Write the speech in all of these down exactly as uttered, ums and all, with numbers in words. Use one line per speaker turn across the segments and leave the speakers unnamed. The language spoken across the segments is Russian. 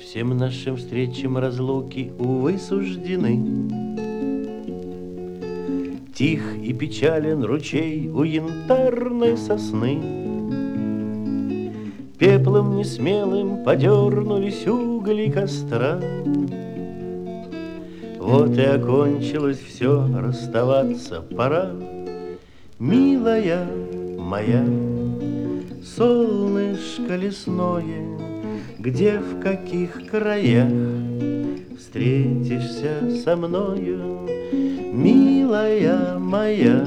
Всем нашим встречам разлуки, увы, суждены. Тих и печален ручей у янтарной сосны. Пеплом несмелым подернулись угли костра. Вот и окончилось все, расставаться пора. Милая моя, солнышко лесное, где, в каких краях встретишься со мною, милая моя,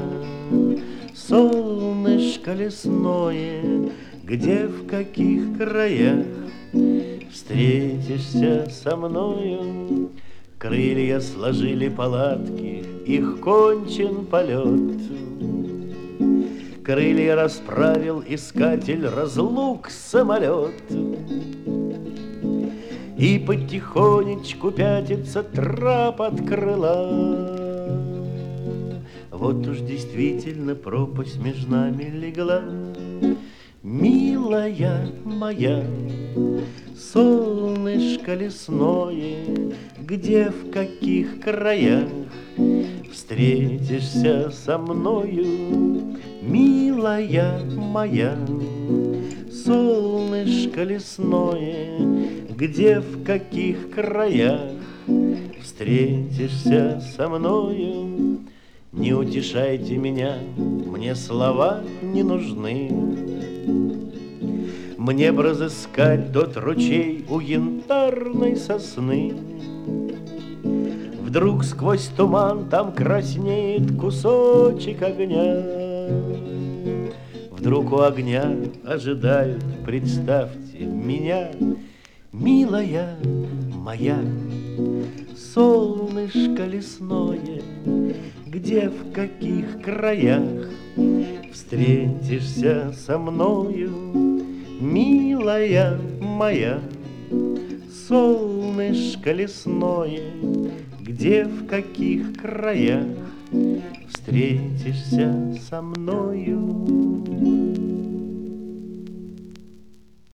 солнышко лесное, где, в каких краях встретишься со мною. Крылья сложили палатки, их кончен полет. Крылья расправил искатель разлук самолет. И потихонечку пятится трап от крыла. Вот уж действительно пропасть между нами легла. Милая моя, солнышко лесное, где, в каких краях встретишься со мною, милая моя, солнышко лесное, где, в каких краях встретишься со мною. Не утешайте меня, мне слова не нужны. Мне б разыскать тот ручей у янтарной сосны. Вдруг сквозь туман там краснеет кусочек огня. Вдруг у огня ожидают, представьте, меня, милая моя, солнышко лесное, где, в каких краях встретишься со мною, милая моя, солнышко лесное, где, в каких краях встретишься со мною.